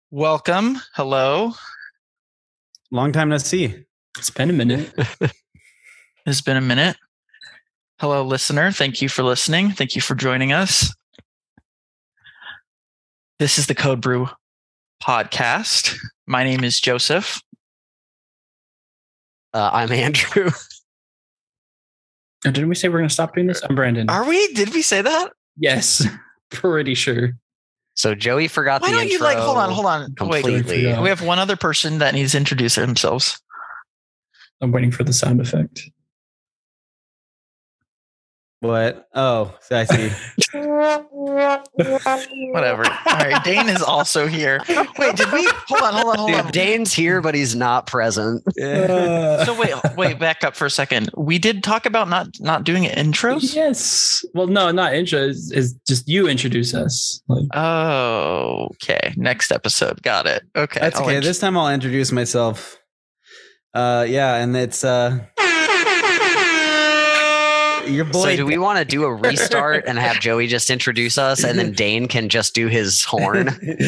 Welcome. Hello. Long time no see. It's been a minute. It's been a minute. Hello, listener. Thank you for listening. Thank you for joining us. This is the Code Brew podcast. My name is Joseph. I'm Andrew. Didn't we say we're going to stop doing this? I'm Brandon. Are we? Did we say that? Yes, pretty sure. So Joey forgot Why the don't intro. you hold on. Completely. Wait. We have one other person that needs to introduce themselves. I'm waiting for the sound effect. What? Oh, I see. Whatever. All right. Dane is also here. Wait, did we? Hold on. Dude, Dane's here, but he's not present. So wait, back up for a second. We did talk about not doing intros? Yes. Well, no, not intro. Is just you introduce us. Oh, okay. Next episode. Got it. Okay. That's okay. This time I'll introduce myself. And it's your boy. So do we want to do a restart and have Joey just introduce us and then Dane can just do his horn?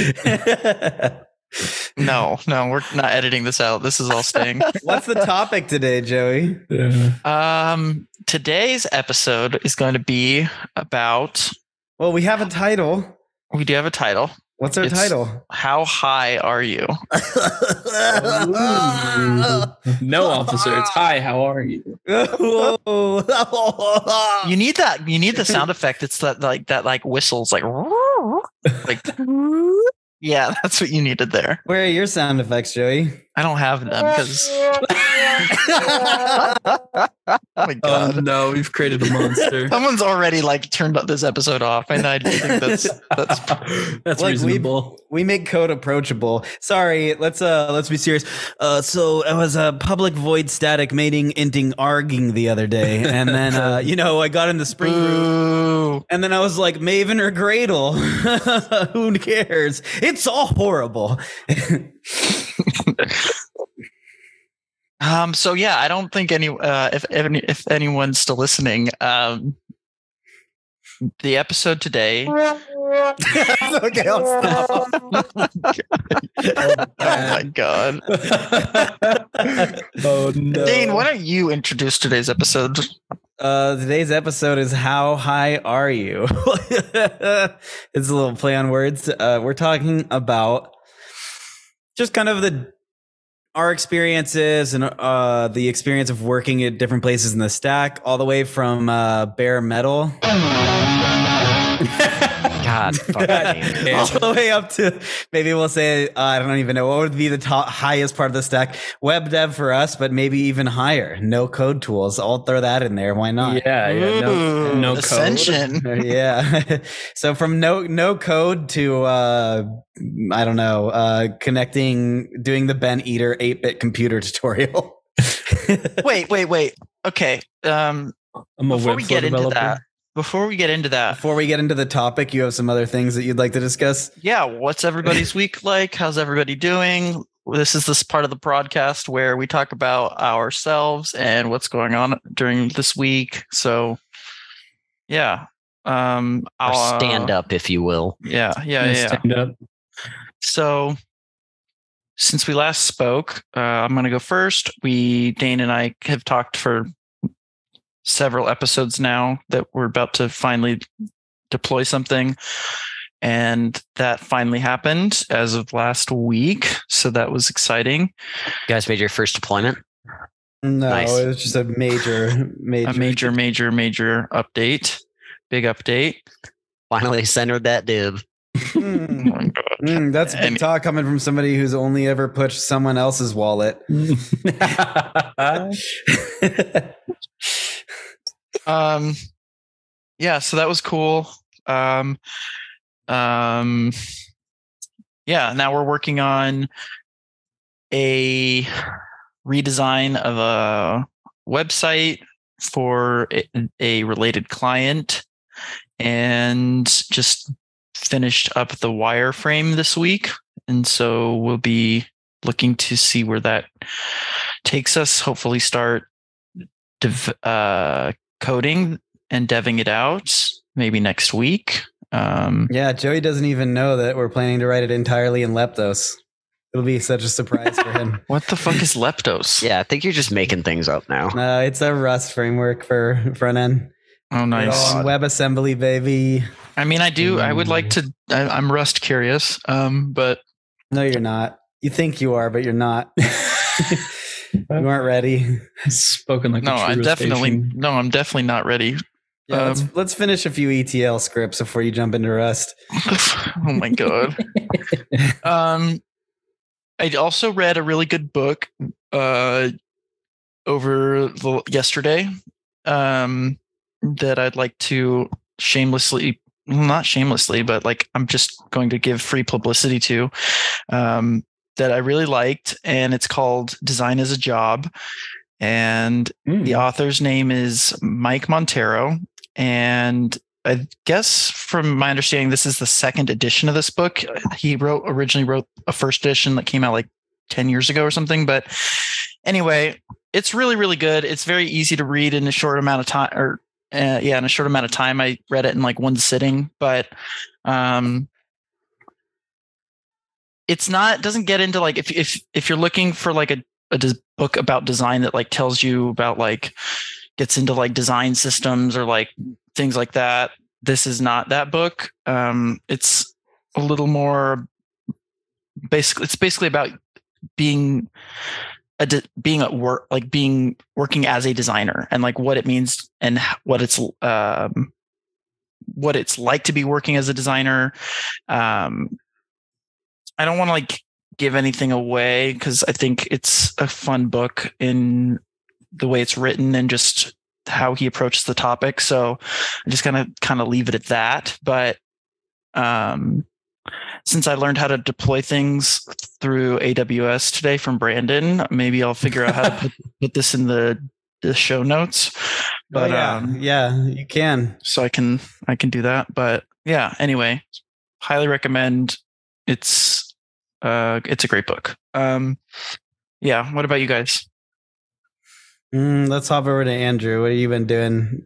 No, we're not editing this out. This is all staying. What's the topic today, Joey? Today's episode is going to be about... Well, we have a title. We do have a title. What's our title? How high are you? No, officer. It's hi. How are you? You need that. You need the sound effect. It's that whistles like yeah, that's what you needed there. Where are your sound effects, Joey? I don't have them because oh my god! Oh no, we've created a monster. Someone's already turned this episode off, and I think that's reasonable. We make code approachable. Sorry, let's be serious. So I was a public void static mating inting arging the other day, and then I got into Spring Boot, and then I was like Maven or Gradle. Who cares? It's all horrible. So yeah, I don't think if anyone's still listening, the episode today. Okay, I'll stop. Oh my god. Oh no. Dane, why don't you introduce today's episode? Today's episode is How High Are You? It's a little play on words. We're talking about just kind of our experiences and the experience of working at different places in the stack, all the way from bare metal. God, fuck all the way up to, maybe we'll say, I don't even know what would be the highest part of the stack. Web dev for us, but maybe even higher. No code tools. I'll throw that in there. Why not? Yeah. No Ascension. code. Yeah. So from no code to I don't know, doing the Ben Eater 8-bit computer tutorial. Wait. Okay. Before we get into the topic, you have some other things that you'd like to discuss? Yeah. What's everybody's week like? How's everybody doing? This is this part of the podcast where we talk about ourselves and what's going on during this week. So, yeah. Or stand up, if you will. Yeah. Stand up. So, since we last spoke, I'm going to go first. Dane and I have talked for several episodes now that we're about to finally deploy something, and that finally happened as of last week, so that was exciting. You guys made your first deployment? No, Nice. It was just a major update. Big update. Finally centered that div. Oh my God. That's big talk coming from somebody who's only ever pushed someone else's wallet. Yeah, so that was cool. Now we're working on a redesign of a website for a related client, and just finished up the wireframe this week. And so we'll be looking to see where that takes us. Hopefully start coding and deving it out maybe next week. Yeah, Joey doesn't even know that we're planning to write it entirely in Leptos. It'll be such a surprise for him. What the fuck is Leptos? Yeah, I think you're just making things up now. No, it's a Rust framework for front end. Oh, nice. WebAssembly, baby. I mean, I would like to. I'm Rust curious, but No, you're not. You think you are, but you're not. You aren't ready. Spoken like no, a true I'm station. definitely not ready. Yeah, let's finish a few ETL scripts before you jump into Rust. Oh my god. I also read a really good book yesterday that I'd like to not shamelessly, but like I'm just going to give free publicity to, that I really liked, and it's called Design as a Job. And the author's name is Mike Montero. And I guess from my understanding, this is the second edition of this book. He originally wrote a first edition that came out like 10 years ago or something. But anyway, it's really, really good. It's very easy to read in a short amount of time, in a short amount of time. I read it in like one sitting, but doesn't get into like, if you're looking for like a book about design that like tells you about like gets into like design systems or like things like that, this is not that book. It's a little more it's basically about being at work, like working as a designer, and like what it means and what it's like to be working as a designer. I don't want to like give anything away because I think it's a fun book in the way it's written and just how he approaches the topic. So I'm just gonna kind of leave it at that. But since I learned how to deploy things through AWS today from Brandon, maybe I'll figure out how to put this in the show notes. But yeah, you can. So I can do that. But yeah, anyway, highly recommend. It's a great book. Yeah. What about you guys? Let's hop over to Andrew. What have you been doing?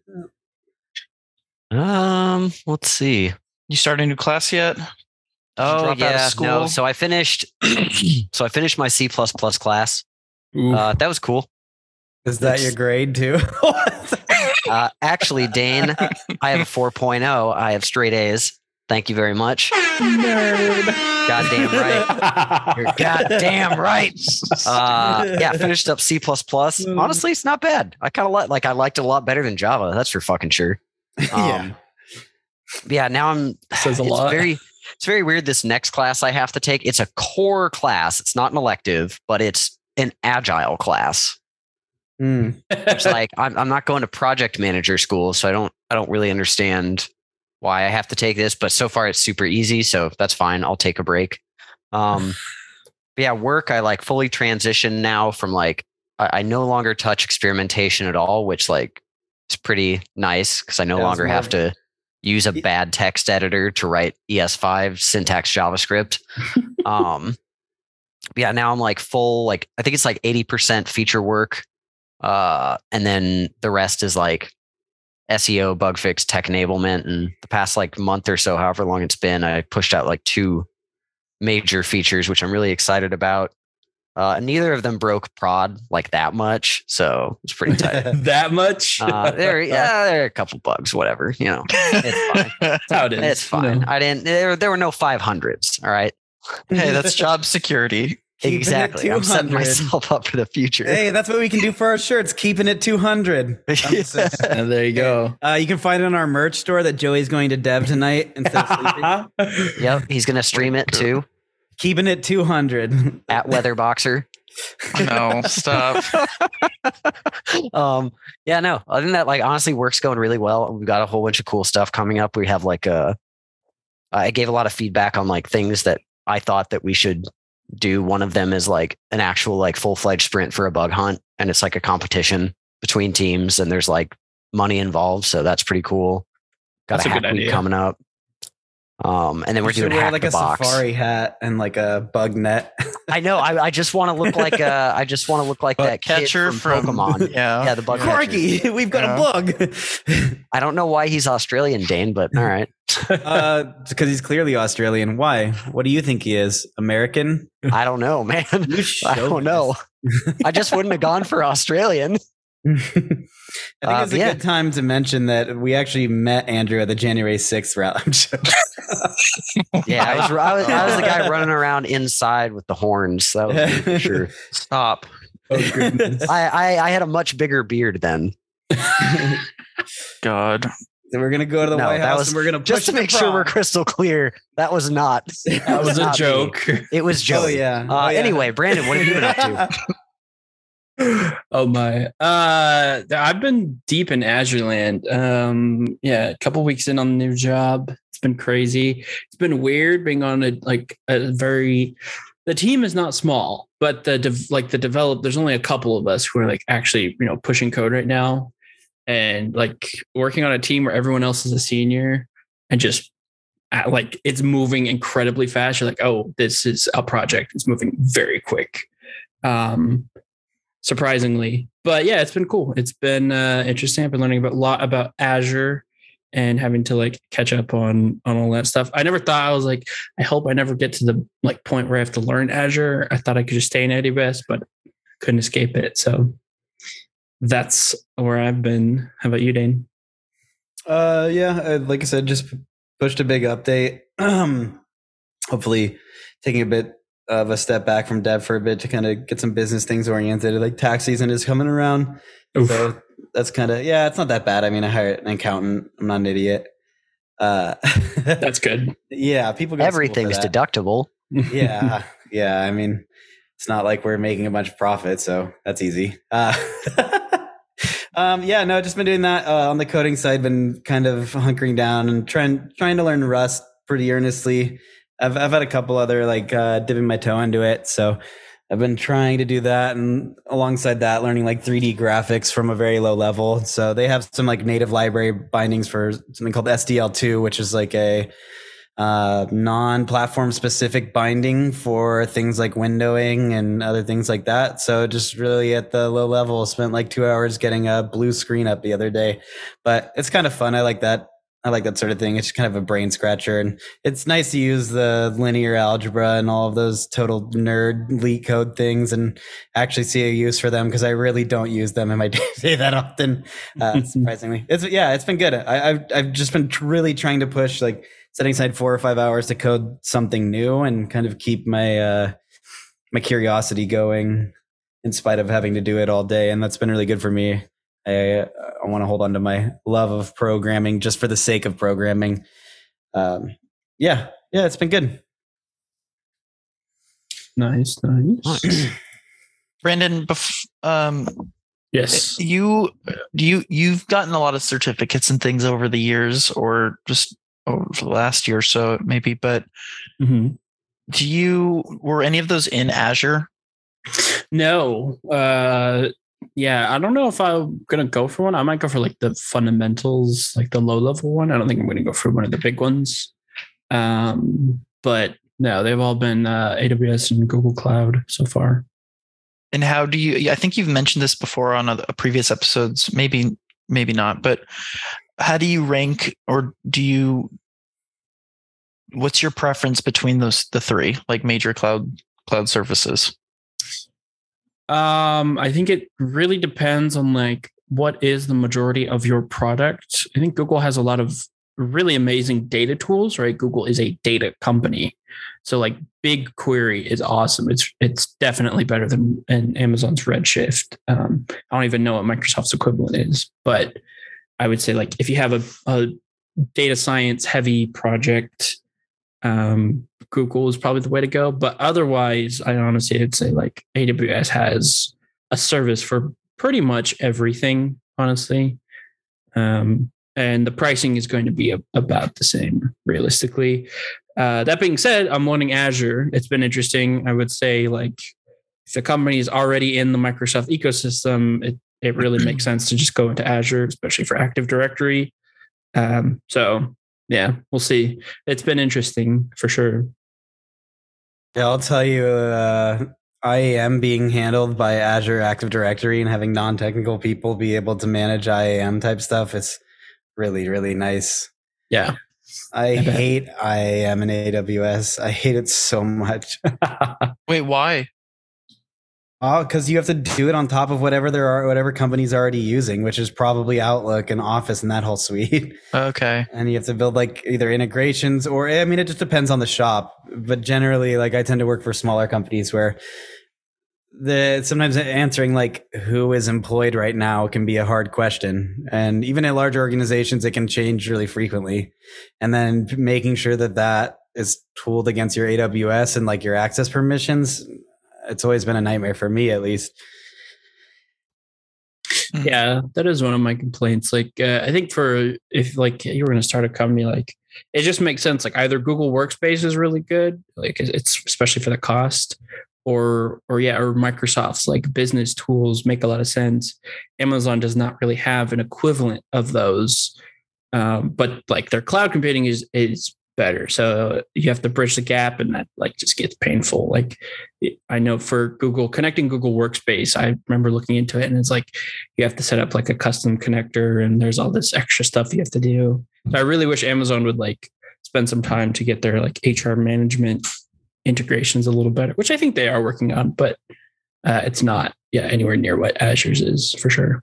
Let's see. You started a new class yet? Oh yeah, no. So I finished. My C++ class. That was cool. Is that your grade too? Actually, Dane, I have a 4.0. I have straight A's. Thank you very much. Nerd. Goddamn right. You're goddamn right. Yeah, finished up C++. Honestly, it's not bad. I kind of I liked it a lot better than Java. That's for fucking sure. Yeah. Now says a lot. It's very weird. This next class I have to take, it's a core class. It's not an elective, but it's an agile class. It's like I'm not going to project manager school, so I don't really understand why I have to take this, but so far it's super easy, so that's fine. I'll take a break. But yeah, work, I like fully transitioned now from like I no longer touch experimentation at all, which like is pretty nice because I no longer have to use a bad text editor to write ES5 syntax JavaScript. Yeah, now I'm like full, like I think it's like 80% feature work. And then the rest is like SEO, bug fix, tech enablement. And the past like month or so, however long it's been, I pushed out like 2 major features, which I'm really excited about. Neither of them broke prod like that much, so it's pretty tight. That much? There are a couple bugs, whatever. You know, it's fine. That's how it is. It's fine. No. I didn't. There were no 500s. All right. Hey, that's job security. Exactly. I'm setting myself up for the future. Hey, that's what we can do for our shirts. Keeping it 200. There you go. You can find it on our merch store that Joey's going to dev tonight instead of sleeping. Yep, he's gonna stream it too. Keeping it 200 at Weatherboxer. No, stop. Yeah, no. Other than that, like honestly, work's going really well. We've got a whole bunch of cool stuff coming up. We have like I gave a lot of feedback on like things that I thought that we should do. One of them is like an actual like full-fledged sprint for a bug hunt, and it's like a competition between teams, and there's like money involved, so that's pretty cool. Got a hack week coming up. And then we're doing wear hack like the a box. safari hat and like a bug net. I know. I just want to look like that catcher kid from Pokemon. Yeah, the bug Corky, catcher. we've got a bug. I don't know why he's Australian, Dane, but all right. Because he's clearly Australian. Why? What do you think he is? American? I don't know, man. I don't know. I just wouldn't have gone for Australian. I think it's a good time to mention that we actually met Andrew at the January 6th rally. I'm joking. Yeah, I was the guy running around inside with the horns. That was me for sure. Stop. Oh, goodness. I had a much bigger beard then. God. So we're gonna go to the White House and we're gonna push just to make sure we're crystal clear. That was not. That was a joke. Me. It was joke. Oh yeah. Anyway, Brandon, what have you been up to? Oh my. I've been deep in Azure land. A couple weeks in on the new job. It's been crazy. It's been weird being on the team is not small, but there's only a couple of us who are like actually, pushing code right now. And like working on a team where everyone else is a senior and just like it's moving incredibly fast. You're like, oh, this is a project. It's moving very quick. Surprisingly, but yeah, it's been cool. It's been interesting. I've been learning a lot about Azure and having to like catch up on all that stuff. I never thought, I was like, I hope I never get to the like point where I have to learn Azure. I thought I could just stay in AWS, but couldn't escape it. So that's where I've been. How about you, Dane? Like I said, just pushed a big update. Hopefully taking a bit of a step back from dev for a bit to kind of get some business things oriented. Like tax season is coming around. Oof. So that's kind of, it's not that bad. I mean, I hired an accountant. I'm not an idiot. That's good. Yeah. People go to school for Everything's that. deductible. Yeah. Yeah. I mean, it's not like we're making a bunch of profit, so that's easy. Just been doing that on the coding side. Been kind of hunkering down and trying to learn Rust pretty earnestly. I've had a couple other dipping my toe into it, so I've been trying to do that, and alongside that, learning like 3D graphics from a very low level. So they have some like native library bindings for something called SDL2, which is like a non-platform specific binding for things like windowing and other things like that. So just really at the low level, spent like 2 hours getting a blue screen up the other day, but it's kind of fun. I like that sort of thing. It's kind of a brain scratcher, and it's nice to use the linear algebra and all of those total nerd leak code things and actually see a use for them, because I really don't use them in my day that often. Surprisingly, it's been good. I've just been really trying to push, like setting aside 4 or 5 hours to code something new and kind of keep my my curiosity going in spite of having to do it all day, and that's been really good for me. I want to hold on to my love of programming just for the sake of programming. It's been good. Nice. Brandon, Yes. You've gotten a lot of certificates and things over the years, or just over the last year or so, maybe. But were any of those in Azure? No. I don't know if I'm going to go for one. I might go for like the fundamentals, like the low level one. I don't think I'm going to go for one of the big ones. But no, they've all been AWS and Google Cloud so far. And how do you, I think you've mentioned this before on a previous episodes, maybe not, but how do you rank, or what's your preference between the three, like major cloud services? I think it really depends on like what is the majority of your product. I think Google has a lot of really amazing data tools, right? Google is a data company. So like BigQuery is awesome. It's definitely better than Amazon's Redshift. I don't even know what Microsoft's equivalent is, but I would say like if you have a data science heavy project, Google is probably the way to go. But otherwise, I honestly would say like AWS has a service for pretty much everything, honestly. And the pricing is going to be about the same, realistically. That being said, I'm learning Azure. It's been interesting. I would say like if the company is already in the Microsoft ecosystem, it really makes sense to just go into Azure, especially for Active Directory. So yeah, we'll see. It's been interesting for sure. Yeah, I'll tell you, IAM being handled by Azure Active Directory and having non-technical people be able to manage IAM type stuff is really, really nice. Yeah. I hate IAM and AWS. I hate it so much. Wait, why? Oh, because you have to do it on top of whatever company's already using, which is probably Outlook and Office and that whole suite. Okay. And you have to build like either integrations or, I mean, it just depends on the shop. But generally, like I tend to work for smaller companies where sometimes answering like who is employed right now can be a hard question. And even in large organizations, it can change really frequently. And then making sure that is tooled against your AWS and like your access permissions, it's always been a nightmare for me, at least. Yeah, that is one of my complaints. Like, I think if like you were going to start a company, like it just makes sense. Like either Google Workspace is really good, like it's especially for the cost, or Microsoft's like business tools make a lot of sense. Amazon does not really have an equivalent of those, but like their cloud computing is better. So you have to bridge the gap, and that like just gets painful. Like I know for Google, connecting Google Workspace, I remember looking into it, and it's like you have to set up like a custom connector, and there's all this extra stuff you have to do. So I really wish Amazon would like spend some time to get their like HR management integrations a little better, which I think they are working on, but it's not anywhere near what Azure's is for sure.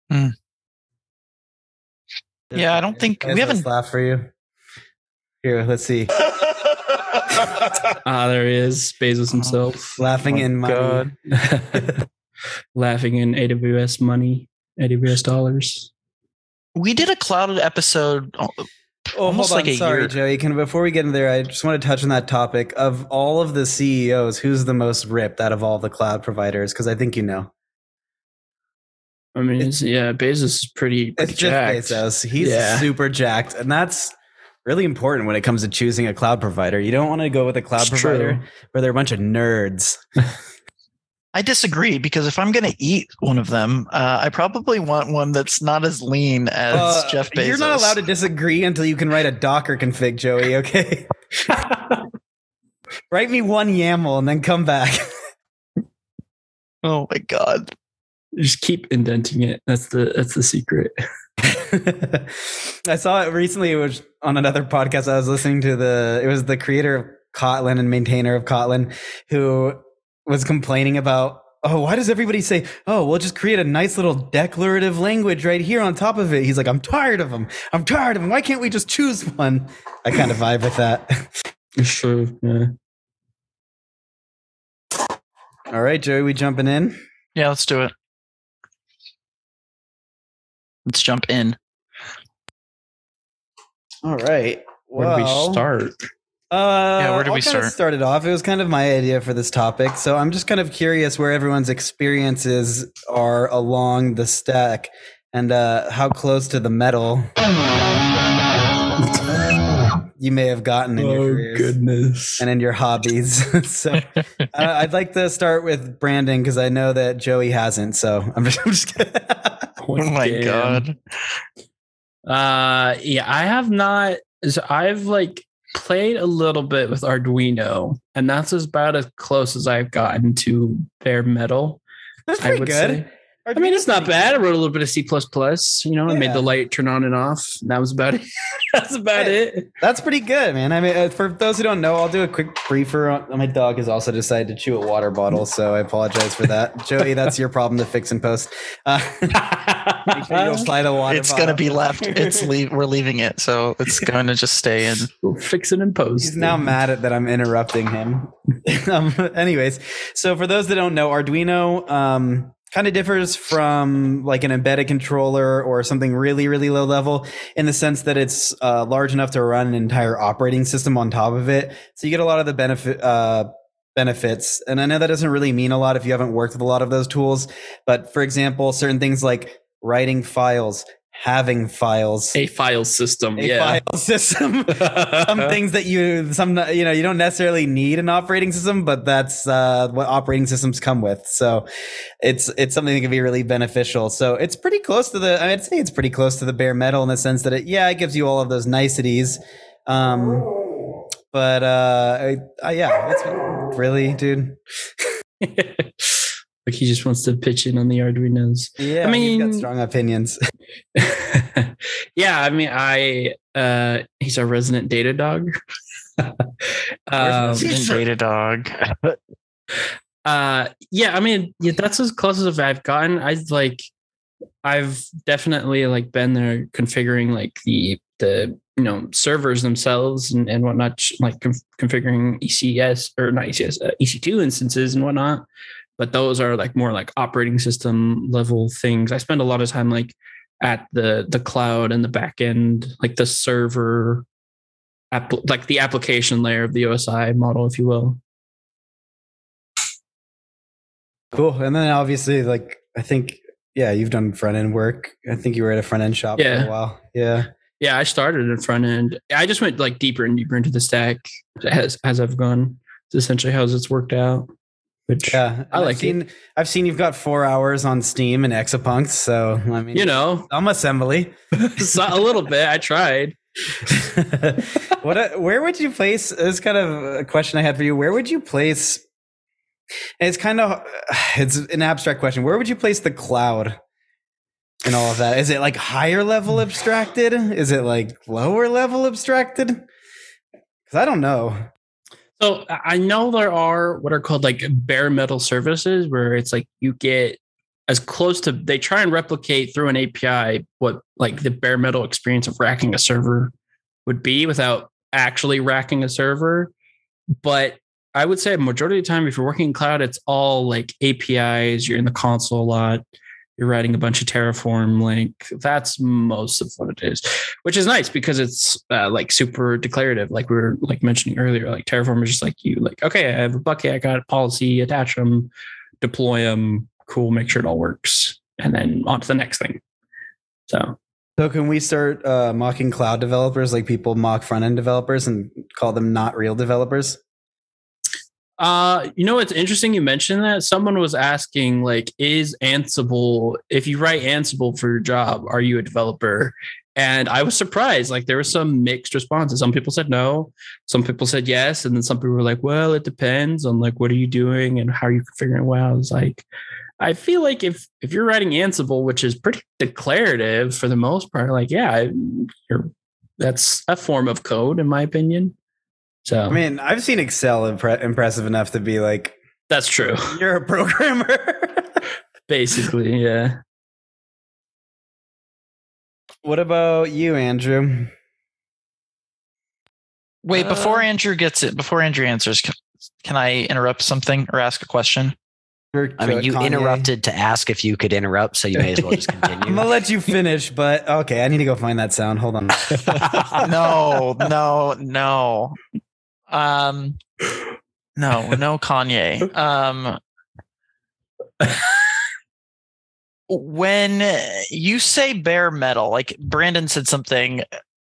Yeah, I don't think we haven't laugh for you. Here, let's see. There he is, Bezos himself. Laughing in money. God. Laughing in AWS money, AWS dollars. We did a cloud episode almost hold on. like a Sorry, year. Joey. Before we get in there, I just want to touch on that topic. Of all of the CEOs, who's the most ripped out of all the cloud providers? Because I think you know. I mean, Bezos is pretty it's jacked. Jeff Bezos. He's super jacked. And that's really important when it comes to choosing a cloud provider. You don't want to go with a cloud provider where they're a bunch of nerds. I disagree, because if I'm going to eat one of them, I probably want one that's not as lean as Jeff Bezos. You're not allowed to disagree until you can write a Docker config, Joey, okay? Write me one YAML and then come back. Oh my God. Just keep indenting it. That's the secret. I saw it recently. It was on another podcast I was listening to. It was the creator of Kotlin and maintainer of Kotlin who was complaining about, why does everybody say, we'll just create a nice little declarative language right here on top of it? He's like, I'm tired of them. Why can't we just choose one? I kind of vibe with that. Sure. Yeah. All right, Joey, we jumping in? Yeah, let's do it. Let's jump in. All right. Where do we start? Where do we start? Started off. It was kind of my idea for this topic. So I'm just kind of curious where everyone's experiences are along the stack and how close to the metal you may have gotten in your careers goodness. and in your hobbies. So I'd like to start with branding because I know that Joey hasn't. So I'm just kidding. Oh my God. I have not. So I've like played a little bit with Arduino, and that's about as close as I've gotten to bare metal. That's pretty good. Say. I mean, it's not bad. I wrote a little bit of C++, I made the light turn on and off. And that was about it. That's about it. That's pretty good, man. I mean, for those who don't know, I'll do a quick briefer. My dog has also decided to chew a water bottle, so I apologize for that. Joey, that's your problem to fix in post. Make sure you apply the water It's bottle. going to be left. We're leaving it, so it's going to just stay in. We'll fix it in post. He's now mad at that I'm interrupting him. Anyways, so for those that don't know, Arduino kind of differs from like an embedded controller or something really, really low level in the sense that it's large enough to run an entire operating system on top of it. So you get a lot of the benefits. And I know that doesn't really mean a lot if you haven't worked with a lot of those tools. But for example, certain things like writing files, having files, a file system, file system. Some things that you don't necessarily need an operating system, but that's what operating systems come with. So it's something that can be really beneficial. So it's pretty close to I'd say it's pretty close to the bare metal in the sense that it gives you all of those niceties. But it's really, dude? Like he just wants to pitch in on the Arduinos. Yeah, I mean, he's got strong opinions. yeah, I mean, he's our resident data dog. Data dog. Yeah, I mean, yeah, that's as close as I've gotten. I've definitely like been there configuring like the servers themselves and whatnot, like configuring ECS or not ECS, EC2 instances and whatnot. But those are like more like operating system level things. I spend a lot of time like at the cloud and the back end, like the server, like the application layer of the OSI model, if you will. Cool. And then obviously, like, I think, yeah, you've done front end work. I think you were at a front end shop for a while. Yeah. Yeah, I started in front end. I just went like deeper and deeper into the stack as I've gone. It's essentially how it's worked out. Which yeah, I like. I've seen you've got 4 hours on Steam and Exapunks. So I mean, some assembly. A little bit. I tried. Where would you place? This is kind of a question I had for you. Where would you place? It's an abstract question. Where would you place the cloud in all of that? Is it like higher level abstracted? Is it like lower level abstracted? Because I don't know. So I know there are what are called like bare metal services where it's like you get as close to, they try and replicate through an API what like the bare metal experience of racking a server would be without actually racking a server. But I would say majority of the time, if you're working in cloud, it's all like APIs. You're in the console a lot. You're writing a bunch of Terraform. Like that's most of what it is, which is nice because it's like super declarative. Like we were like mentioning earlier, like Terraform is just like you like, okay, I have a bucket, I got a policy, attach them, deploy them. Cool. Make sure it all works. And then on to the next thing. So can we start mocking cloud developers like people mock front end developers and call them not real developers? It's interesting you mentioned that. Someone was asking, like, is Ansible, if you write Ansible for your job, are you a developer? And I was surprised. Like, there were some mixed responses. Some people said no. Some people said yes. And then some people were like, well, it depends on, like, what are you doing and how are you configuring? Well, I was like, I feel like if you're writing Ansible, which is pretty declarative for the most part, like, yeah, that's a form of code, in my opinion. So I mean, I've seen Excel impressive enough to be like, that's true. You're a programmer. Basically, yeah. What about you, Andrew? Wait, before Andrew answers, can I interrupt something or ask a question? I mean, you interrupted to ask if you could interrupt, so you may as well just continue. I'm gonna let you finish, but okay, I need to go find that sound. Hold on. No. No, Kanye. When you say bare metal, like Brandon said something,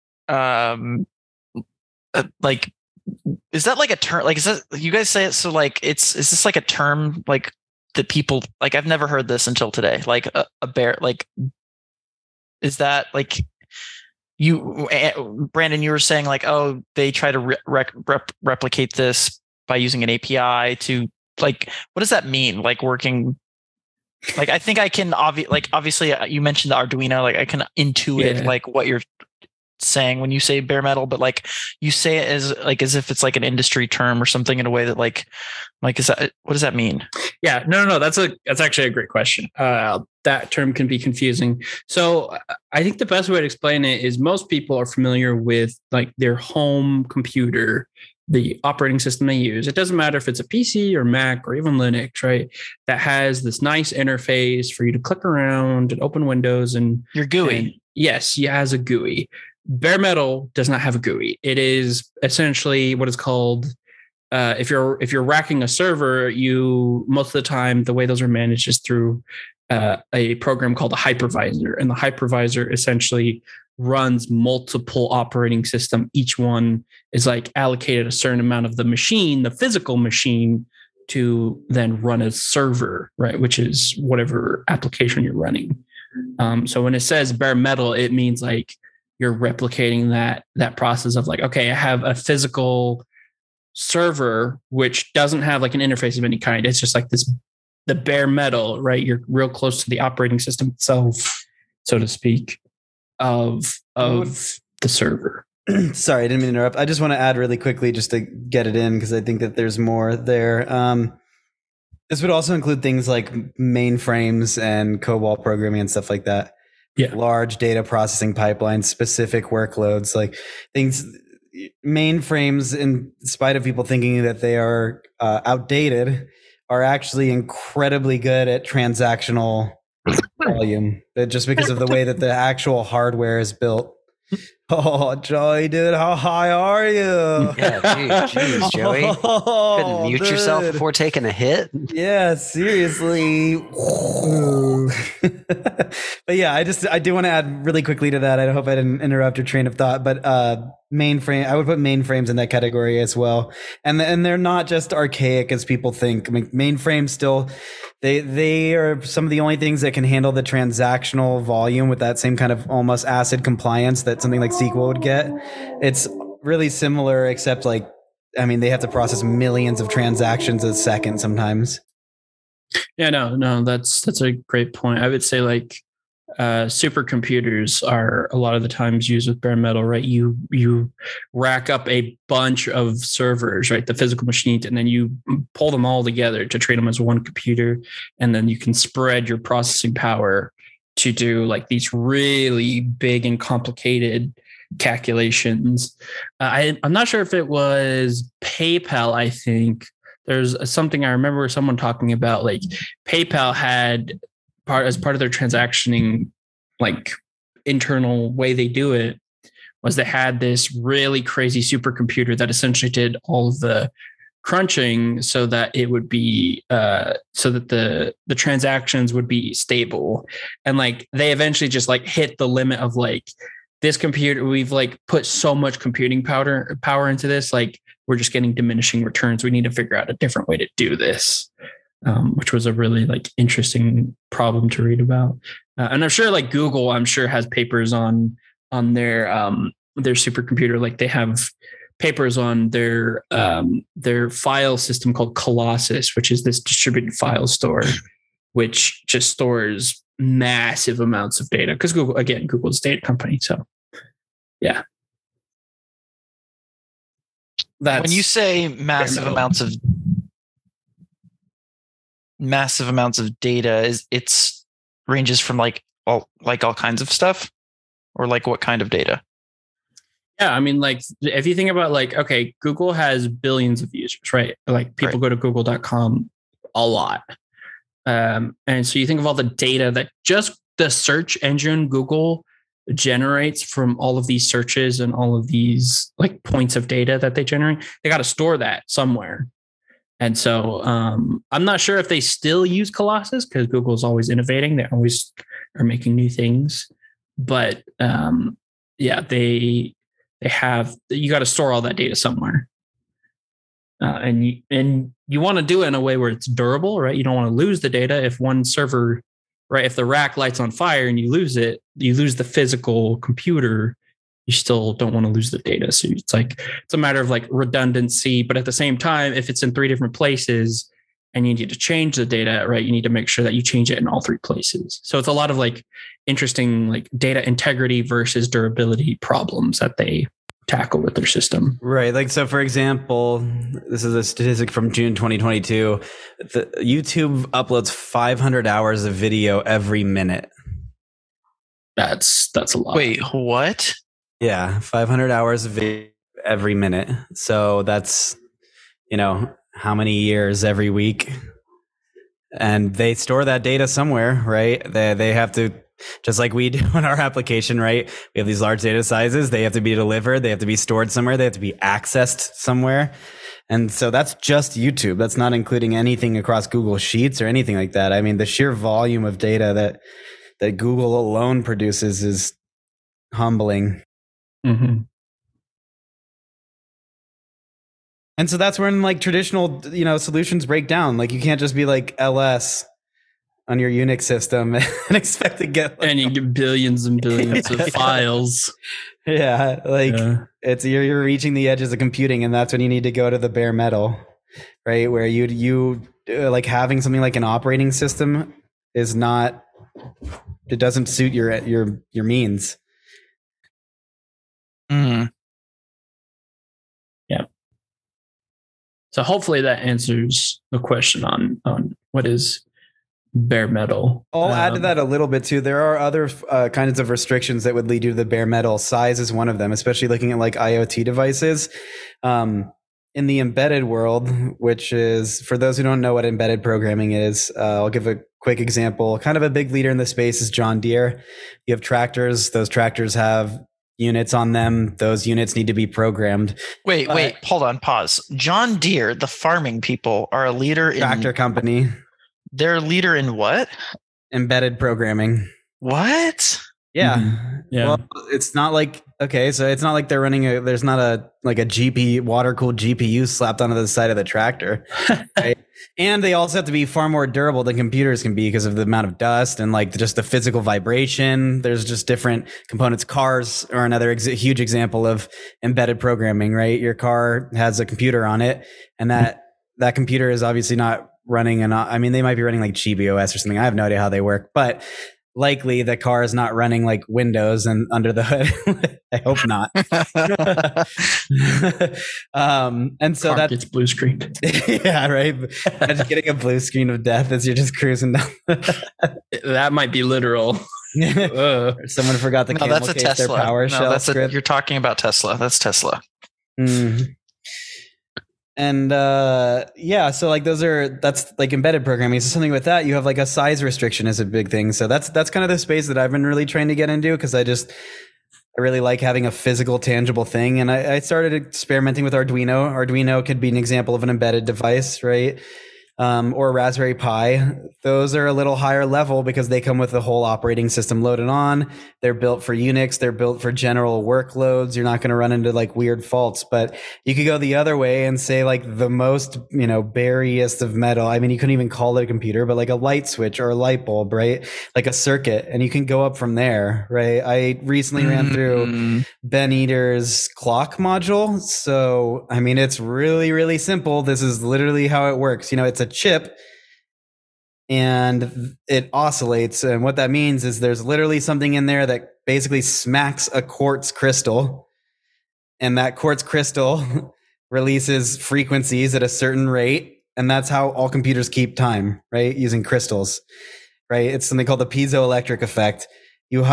like, is that like a term? Like, is that, you guys say it? So like, is this like a term like that people, like, I've never heard this until today. Like a bare, like, is that like, you, Brandon, you were saying like, oh, they try to replicate this by using an API to, like, what does that mean? Like working, like, I think I can obviously you mentioned the Arduino, like I can intuit like what you're saying when you say bare metal, but like you say it as if it's like an industry term or something in a way that like is that, what does that mean? Yeah, no, that's actually a great question. That term can be confusing. So I think the best way to explain it is most people are familiar with like their home computer, the operating system they use. It doesn't matter if it's a PC or Mac or even Linux, right? That has this nice interface for you to click around and open windows and your GUI. And yes, it has a GUI. Bare metal does not have a GUI. It is essentially what is called, if you're racking a server, you most of the time the way those are managed is through a program called a hypervisor, and the hypervisor essentially runs multiple operating system. Each one is like allocated a certain amount of the machine, the physical machine, to then run a server, right? Which is whatever application you're running. So when it says bare metal, it means like you're replicating that process of like, okay, I have a physical server, which doesn't have like an interface of any kind. It's just like the bare metal, right? You're real close to the operating system itself, so to speak, of the server. Sorry, I didn't mean to interrupt. I just want to add really quickly just to get it in because I think that there's more there. This would also include things like mainframes and COBOL programming and stuff like that. Yeah. Large data processing pipelines, specific workloads, like things, mainframes, in spite of people thinking that they are outdated, are actually incredibly good at transactional volume, just because of the way that the actual hardware is built. Oh, Joey, dude, how high are you? Yeah, geez, Joey. Couldn't mute yourself before taking a hit. Yeah, seriously. But yeah, I do want to add really quickly to that. I hope I didn't interrupt your train of thought, but mainframe, I would put mainframes in that category as well. And they're not just archaic as people think. I mean, mainframes still, they are some of the only things that can handle the transactional volume with that same kind of almost ACID compliance that something like SQL would get. It's really similar, except like, I mean, they have to process millions of transactions a second sometimes. Yeah, no, that's a great point. I would say like supercomputers are a lot of the times used with bare metal, right? You rack up a bunch of servers, right? The physical machines, and then you pull them all together to treat them as one computer. And then you can spread your processing power to do like these really big and complicated calculations. I'm not sure if it was PayPal. I think there's something I remember someone talking about, like PayPal had as part of their transactioning, like internal way they do it, was they had this really crazy supercomputer that essentially did all of the crunching so that it would be so that the transactions would be stable. And like they eventually just like hit the limit of like, this computer, we've like put so much computing power into this, like we're just getting diminishing returns. We need to figure out a different way to do this, which was a really like interesting problem to read about. And I'm sure like Google, I'm sure has papers on their supercomputer. Like they have papers on their file system called Colossus, which is this distributed file store, which just stores massive amounts of data. Because Google's a data company. So yeah. When you say massive amounts of data, it's ranges from like all kinds of stuff, or like what kind of data? Yeah, I mean, like if you think about like, okay, Google has billions of users, right? Like people go to google.com a lot. And so you think of all the data that just the search engine Google generates from all of these searches and all of these like points of data that they generate. They got to store that somewhere. And so I'm not sure if they still use Colossus because Google is always innovating. They always are making new things. But yeah, they have, you got to store all that data somewhere. And you want to do it in a way where it's durable, right? You don't want to lose the data. If one server, right, if the rack lights on fire and you lose it, you lose the physical computer, you still don't want to lose the data. So it's a matter of like redundancy, but at the same time, if it's in 3 different places and you need to change the data, right, you need to make sure that you change it in all 3 places. So it's a lot of like interesting like data integrity versus durability problems that they tackle with their system. Right. Like, so for example, this is a statistic from June 2022. YouTube uploads 500 hours of video every minute. That's a lot. Wait, what? Yeah. 500 hours of video every minute. So that's, how many years every week? And they store that data somewhere, right? They have to, just like we do in our application, right? We have these large data sizes. They have to be delivered. They have to be stored somewhere. They have to be accessed somewhere. And so that's just YouTube. That's not including anything across Google Sheets or anything like that. I mean, the sheer volume of data that Google alone produces is humbling. Mm-hmm. And so that's when like traditional, solutions break down. Like you can't just be like LS on your Unix system and expect to get and you get billions and billions of files. Yeah, it's you're reaching the edges of computing, and that's when you need to go to the bare metal, right? Where you like having something like an operating system is not, it doesn't suit your means. Mm. Yeah. So hopefully that answers the question on what is bare metal. I'll add to that a little bit too. There are other kinds of restrictions that would lead you to the bare metal. Size is one of them, especially looking at like IoT devices. In the embedded world, which is, for those who don't know what embedded programming is, I'll give a quick example. Kind of a big leader in the space is John Deere. You have tractors. Those tractors have units on them. Those units need to be programmed. Wait, hold on, pause. John Deere, the farming people, are a leader in Tractor company. They're a leader in what? Embedded programming. What? Yeah. Mm-hmm. Yeah. Well, it's not like, okay, so it's not like they're running there's not a GPU, water cooled GPU slapped onto the side of the tractor. Right? And they also have to be far more durable than computers can be because of the amount of dust and like just the physical vibration. There's just different components. Cars are another huge example of embedded programming, right? Your car has a computer on it, and that computer is obviously not running they might be running like GBOS or something. I have no idea how they work, but likely the car is not running like Windows and under the hood. I hope not. And so that gets blue screened. Yeah, right. Just getting a blue screen of death as you're just cruising down. That might be literal. Someone forgot the no, that's a Tesla. Their PowerShell you're talking about Tesla. That's Tesla. Mm. And so like that's like embedded programming. So something with that, you have like a size restriction is a big thing. So that's kind of the space that I've been really trying to get into, because I really like having a physical, tangible thing. And I started experimenting with Arduino. Arduino could be an example of an embedded device, right? Or Raspberry Pi. Those are a little higher level because they come with the whole operating system loaded on. They're built for Unix. They're built for general workloads. You're not going to run into like weird faults. But you could go the other way and say like the most, buriest of metal. I mean, you couldn't even call it a computer, but like a light switch or a light bulb, right? Like a circuit, and you can go up from there, right? I recently ran through Ben Eater's clock module. So, I mean, it's really, really simple. This is literally how it works. It's a chip and it oscillates. And what that means is there's literally something in there that basically smacks a quartz crystal. And that quartz crystal releases frequencies at a certain rate. And that's how all computers keep time, right? Using crystals, right? It's something called the piezoelectric effect. You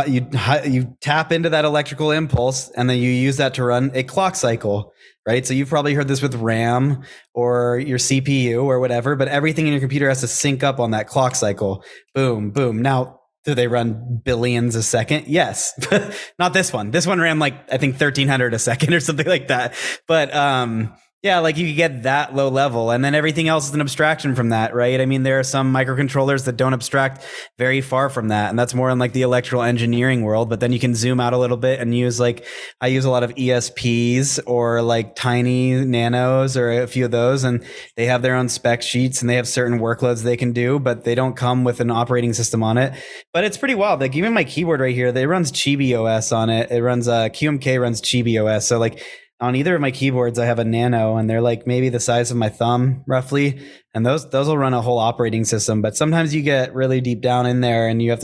tap into that electrical impulse, and then you use that to run a clock cycle, right? So you've probably heard this with RAM or your CPU or whatever, but everything in your computer has to sync up on that clock cycle. Boom, boom. Now, do they run billions a second? Yes. Not this one. This one ran like, I think 1300 a second or something like that. But, yeah, like you could get that low level, and then everything else is an abstraction from that, right? I mean, there are some microcontrollers that don't abstract very far from that, and that's more in like the electrical engineering world. But then you can zoom out a little bit and I use a lot of ESPs or like tiny nanos or a few of those, and they have their own spec sheets and they have certain workloads they can do, but they don't come with an operating system on it. But it's pretty wild. Like even my keyboard right here, it runs Chibi OS on it. It runs QMK runs Chibi OS. So like, on either of my keyboards, I have a Nano, and they're like maybe the size of my thumb, roughly. And those will run a whole operating system. But sometimes you get really deep down in there, and you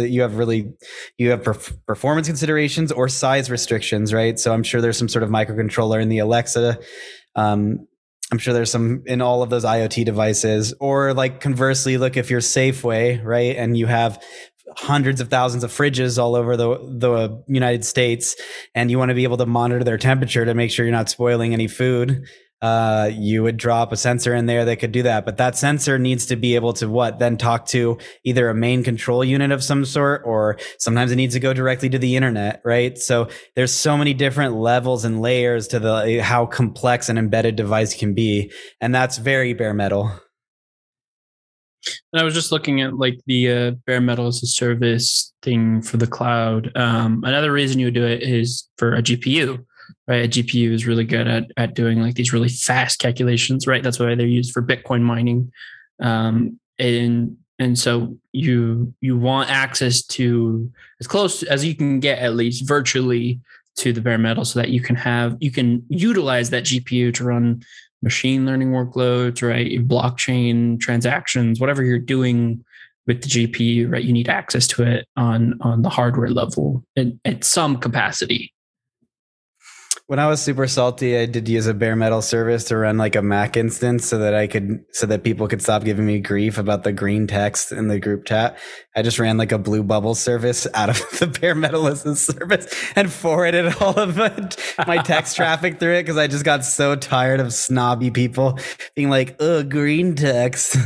have performance considerations or size restrictions, right? So I'm sure there's some sort of microcontroller in the Alexa. I'm sure there's some in all of those IoT devices. Or like conversely, look, if you're Safeway, right, and you have hundreds of thousands of fridges all over the United States, and you want to be able to monitor their temperature to make sure you're not spoiling any food, you would drop a sensor in there that could do that. But that sensor needs to be able to then talk to either a main control unit of some sort, or sometimes it needs to go directly to the internet, right? So there's so many different levels and layers to how complex an embedded device can be, and that's very bare metal. And I was just looking at like the bare metal as a service thing for the cloud. Another reason you would do it is for a GPU, right? A GPU is really good at doing like these really fast calculations, right? That's why they're used for Bitcoin mining. And And so you want access to as close as you can get, at least virtually, to the bare metal, so that you can utilize that GPU to run machine learning workloads, right? Blockchain transactions, whatever you're doing with the GPU, right? You need access to it on the hardware level at some capacity. When I was super salty, I did use a bare metal service to run like a Mac instance so that people could stop giving me grief about the green text in the group chat. I just ran like a blue bubble service out of the bare metal as a service and forwarded all of my text traffic through it because I just got so tired of snobby people being like, "Ugh, green text."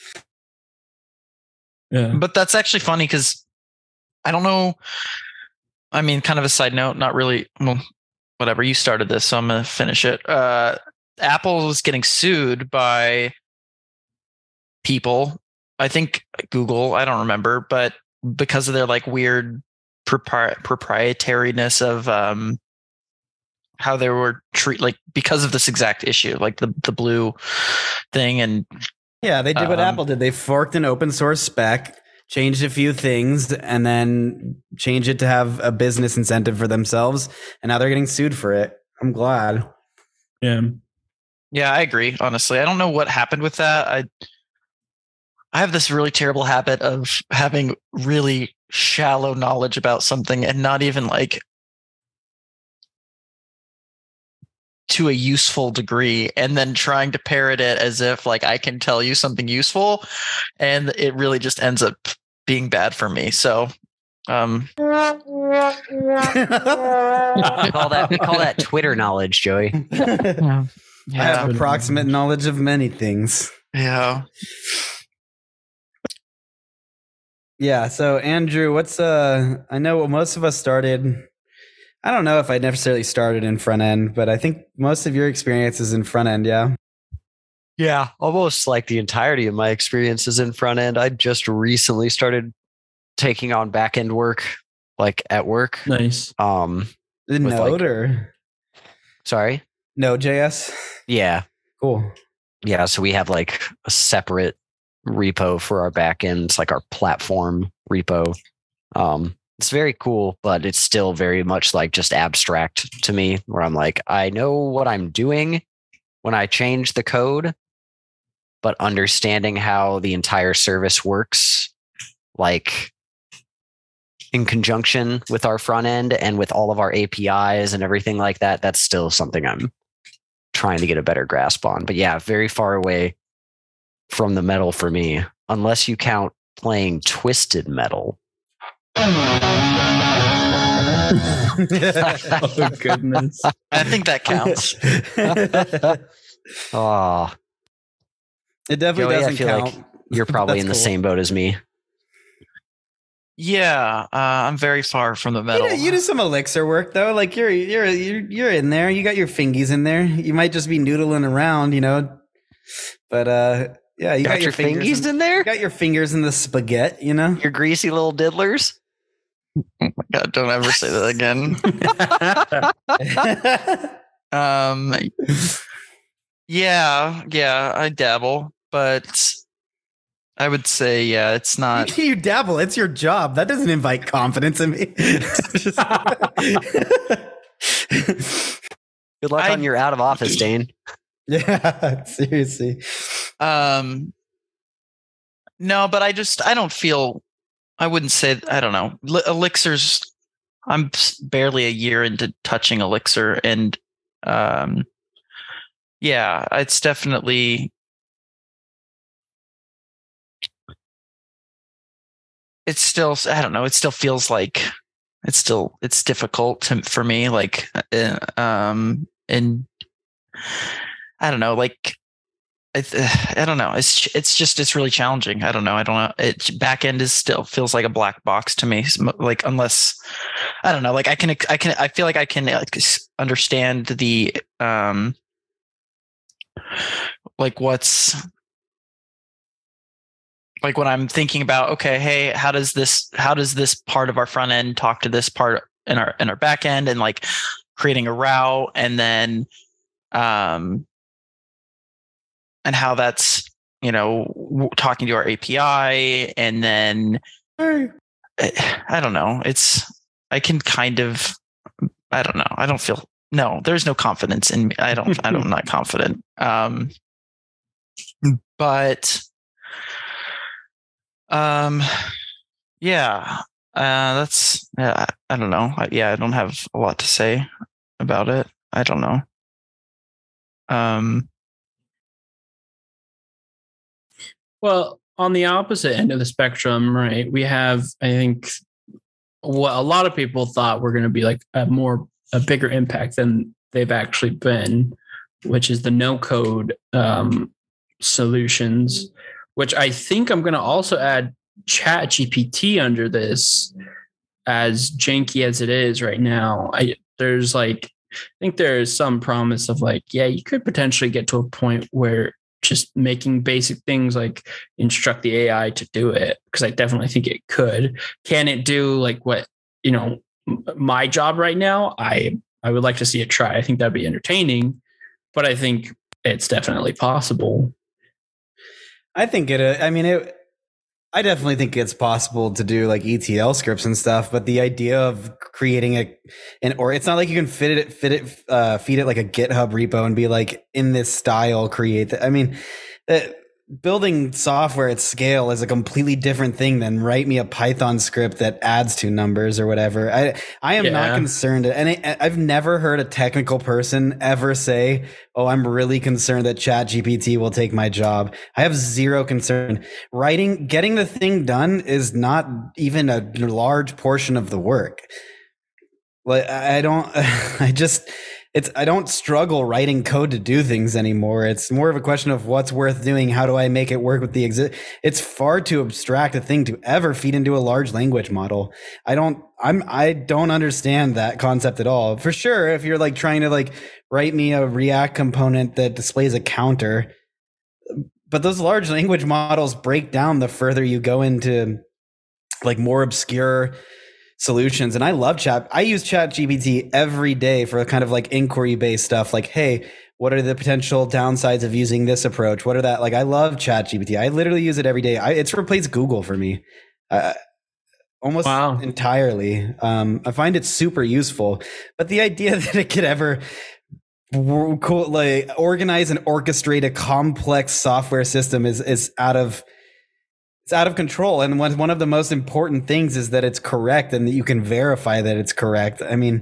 Yeah. But that's actually funny because I don't know. I mean, kind of a side note, not really. Well, whatever, you started this, so I'm going to finish it. Apple was getting sued by people, I think Google, I don't remember, but because of their like weird proprietariness of how they were like because of this exact issue, like the blue thing. And yeah, they did what Apple did. They forked an open source spec, changed a few things, and then changed it to have a business incentive for themselves. And now they're getting sued for it. I'm glad. Yeah. Yeah, I agree. Honestly, I don't know what happened with that. I have this really terrible habit of having really shallow knowledge about something and not even like to a useful degree, and then trying to parrot it as if like I can tell you something useful, and it really just ends up being bad for me. So we call that Twitter knowledge, Joey. I have approximate knowledge of many things. Yeah. So Andrew, what's I know most of us started, I don't know if I necessarily started in front end, but I think most of your experience is in front end. Yeah. Yeah, almost like the entirety of my experience is in front end. I just recently started taking on back end work, like at work. Nice. Node or sorry, Node.js. Yeah. Cool. Yeah, so we have like a separate repo for our backend. It's like our platform repo. It's very cool, but it's still very much like just abstract to me, where I'm like, I know what I'm doing when I change the code, but understanding how the entire service works, like in conjunction with our front end and with all of our APIs and everything like that, that's still something I'm trying to get a better grasp on. But yeah, very far away from the metal for me, unless you count playing Twisted Metal. Oh goodness. I think that counts. Oh, it definitely Joey, doesn't I feel count. like you're probably in the same boat as me. Yeah, I'm very far from the metal. You do some Elixir work though. Like you're in there. You got your fingies in there. You might just be noodling around, you know. But yeah, you got your fingies in there. You got your fingers in the spaghetti, you know. Your greasy little diddlers. Oh my God, don't ever say that again. Yeah, I dabble, but I would say, yeah, it's not. You dabble. It's your job. That doesn't invite confidence in me. Good luck on your out of office, Dane. Yeah, seriously. No, but I don't feel, I wouldn't say, I don't know. Elixir's, I'm barely a year into touching Elixir, and yeah, it's definitely, it's still, I don't know, it still feels like it's difficult for me, like and I don't know, like I don't know, it's really challenging. I don't know, back end is still feels like a black box to me, like, unless I don't know, like I feel like I can understand the like what's like when I'm thinking about, okay, hey, how does this part of our front end talk to this part in our back end, and like creating a route, and then and how that's talking to our API, and then I don't know. I can kind of, I don't know. I don't feel, no, there's no confidence in me. I'm not confident. But yeah, I don't know. I don't have a lot to say about it. I don't know. Well, on the opposite end of the spectrum, right, we have, I think, what a lot of people thought were going to be like a bigger impact than they've actually been, which is the no code solutions, which I think I'm going to also add ChatGPT under this, as janky as it is right now. I think there's some promise of you could potentially get to a point where just making basic things like instruct the AI to do it, because I definitely think it could. Can it do what my job right now? I would like to see it try. I think that'd be entertaining, but I think it's definitely possible. I think I definitely think it's possible to do ETL scripts and stuff, but the idea of creating it's not like you can feed it like a GitHub repo and be like, in this style, create that. Building software at scale is a completely different thing than write me a Python script that adds 2 numbers or whatever. I am not concerned. And I've never heard a technical person ever say, "Oh, I'm really concerned that ChatGPT will take my job." I have zero concern. Getting the thing done is not even a large portion of the work. I don't struggle writing code to do things anymore. It's more of a question of what's worth doing. How do I make it work with the it's far too abstract a thing to ever feed into a large language model. I don't understand that concept at all. For sure, if you're trying to write me a React component that displays a counter, but those large language models break down the further you go into more obscure solutions. And I love I use ChatGPT every day for kind of inquiry based stuff. Hey, what are the potential downsides of using this approach? What are that? I love ChatGPT. I literally use it every day. It's replaced Google for me. Almost entirely. I find it super useful, but the idea that it could ever organize and orchestrate a complex software system is out of control. And one of the most important things is that it's correct and that you can verify that it's correct.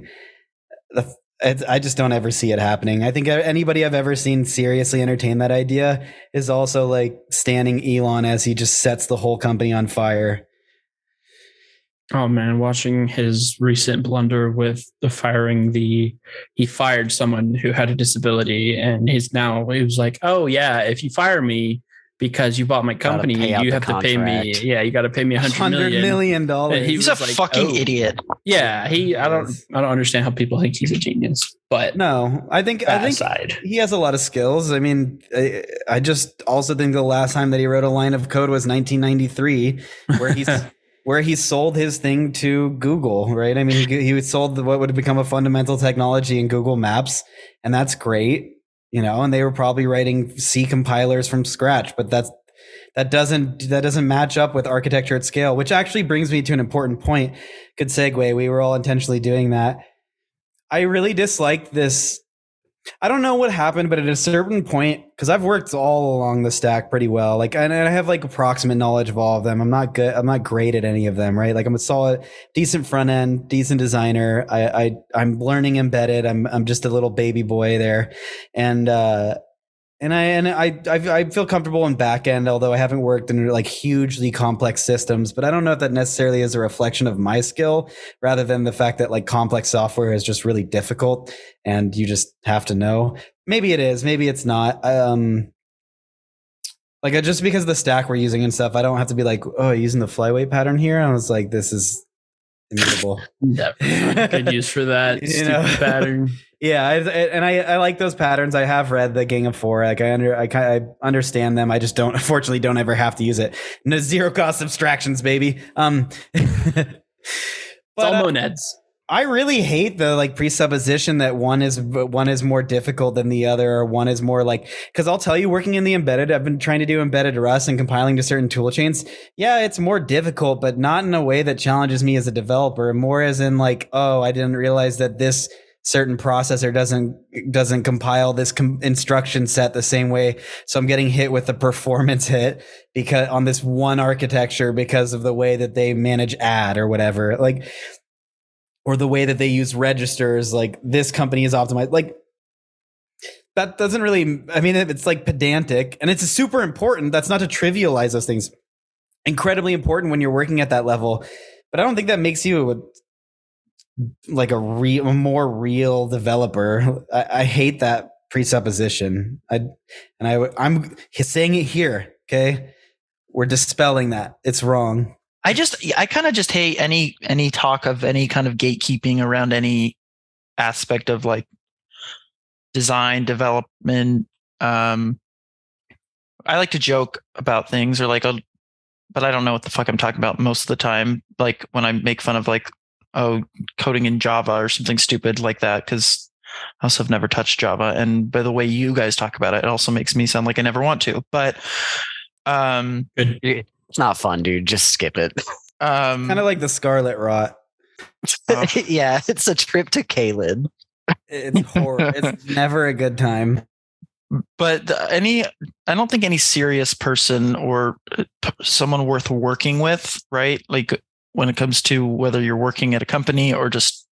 I just don't ever see it happening. I think anybody I've ever seen seriously entertain that idea is also standing Elon as he just sets the whole company on fire. Oh man, watching his recent blunder with he fired someone who had a disability, and he was like, "Oh yeah, if you fire me because you bought my company, you have to pay me. Yeah, you got to pay me $100 million. He's a fucking idiot. Yeah, I don't understand how people think he's a genius. But no, I think he has a lot of skills. I just also think the last time that he wrote a line of code was 1993, where he sold his thing to Google. Right? He sold what would become a fundamental technology in Google Maps, and that's great. And they were probably writing C compilers from scratch, but that doesn't match up with architecture at scale, which actually brings me to an important point. Good segue. We were all intentionally doing that. I really dislike this. I don't know what happened, but at a certain point, because I've worked all along the stack pretty well, and I have approximate knowledge of all of them. I'm not good. I'm not great at any of them, right? I'm a solid, decent front end, decent designer. I'm learning embedded. I'm just a little baby boy there, and I feel comfortable in back end, although I haven't worked in hugely complex systems. But I don't know if that necessarily is a reflection of my skill, rather than the fact that complex software is just really difficult and you just have to know. Maybe it is, maybe it's not. Just because of the stack we're using and stuff, I don't have to be using the flyweight pattern here. I was like, this is immutable. Good use for that stupid pattern. Yeah, I like those patterns. I have read the Gang of Four. I understand them. I just unfortunately don't ever have to use it. No, zero cost abstractions, baby. It's all monads. I really hate the like presupposition that one is more difficult than the other, or one is more like, because I'll tell you, working in the embedded, I've been trying to do embedded Rust and compiling to certain tool chains. Yeah, it's more difficult, but not in a way that challenges me as a developer. More as in like, oh, I didn't realize that this certain processor doesn't compile this instruction set the same way, so I'm getting hit with a performance hit because on this one architecture because of the way that they manage add or whatever, like, or the way that they use registers. Like, this company is optimized. Like, that doesn't really, I mean, it's like pedantic, and it's super important. That's not to trivialize those things. Incredibly important when you're working at that level, but I don't think that makes you like a more real developer. I hate that presupposition. I'm saying it here. Okay, we're dispelling that. It's wrong. I kind of just hate any talk of any kind of gatekeeping around any aspect of like design development. I like to joke about things, or like, but I don't know what the fuck I'm talking about most of the time. Like when I make fun of like, oh, coding in Java or something stupid like that, because I also have never touched Java. And by the way you guys talk about it, it also makes me sound like I never want to. But it's not fun, dude. Just skip it. Kind of like the Scarlet Rot. Yeah, it's a trip to Kalen. It's horrible. It's never a good time. But I don't think any serious person or someone worth working with, right? Like when it comes to whether you're working at a company or just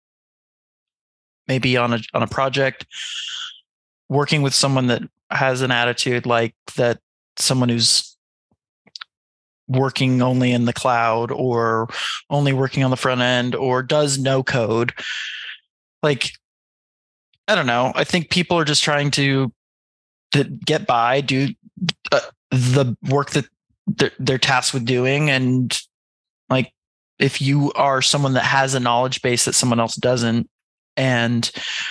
maybe on a project, working with someone that has an attitude like that, someone who's working only in the cloud or only working on the front end or does no code. Like, I don't know. I think people are just trying to get by, do the work that they're tasked with doing. And like, if you are someone that has a knowledge base that someone else doesn't, and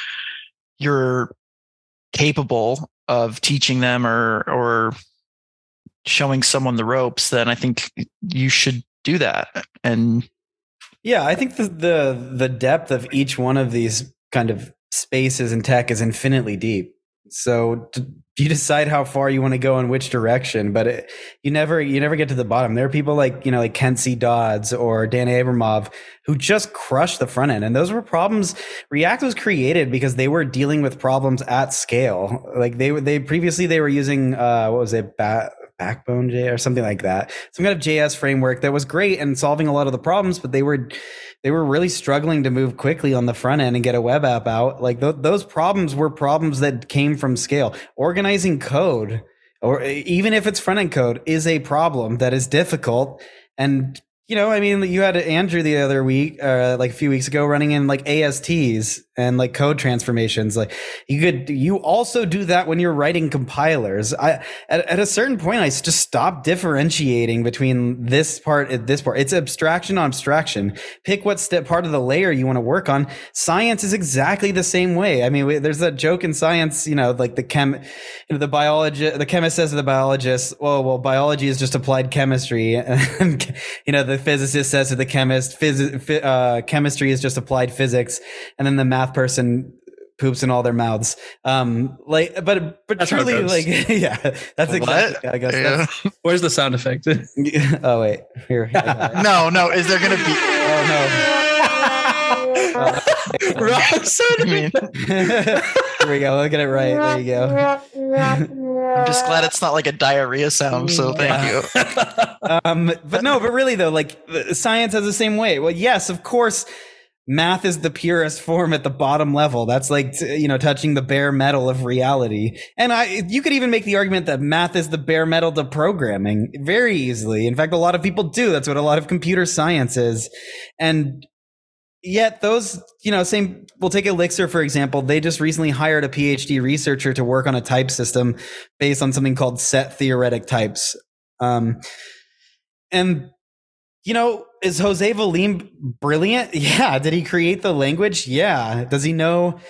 you're capable of teaching them or showing someone the ropes, then I think you should do that. And yeah, I think the depth of each one of these kind of spaces in tech is infinitely deep. So you decide how far you want to go in which direction, but you never get to the bottom. There are people like Kent C. Dodds or Dan Abramov who just crush the front end, and those were problems. React was created because they were dealing with problems at scale. Like they previously were using what was it, Backbone J or something like that, some kind of JS framework that was great and solving a lot of the problems, but they were really struggling to move quickly on the front end and get a web app out. Like those problems were problems that came from scale. Organizing code, or even if it's front end code, is a problem that is difficult. And I mean, you had Andrew the other week, like a few weeks ago, running in like ASTs and like code transformations. Like you also do that when you're writing compilers. At a certain point, I just stopped differentiating between this part and this part. It's abstraction on abstraction. Pick what part of the layer you want to work on. Science is exactly the same way. I mean, there's that joke in science, like the chemist says to the biologist, well, biology is just applied chemistry. And, the physicist says to the chemist, chemistry is just applied physics. And then the math person poops in all their mouths. But that's truly, like, yeah, that's exactly. I guess. Yeah. Where's the sound effect? Oh wait, here. No. Is there gonna be? Oh no. Here we go. Look at it right. There you go. I'm just glad it's not like a diarrhea sound. So thank you. But really though, like science has the same way. Well, yes, of course. Math is the purest form at the bottom level. That's like, touching the bare metal of reality. And you could even make the argument that math is the bare metal to programming very easily. In fact, a lot of people do. That's what a lot of computer science is. And yet those, we'll take Elixir, for example. They just recently hired a PhD researcher to work on a type system based on something called set theoretic types. Is Jose Valim brilliant? Yeah. Did he create the language? Yeah. Does he know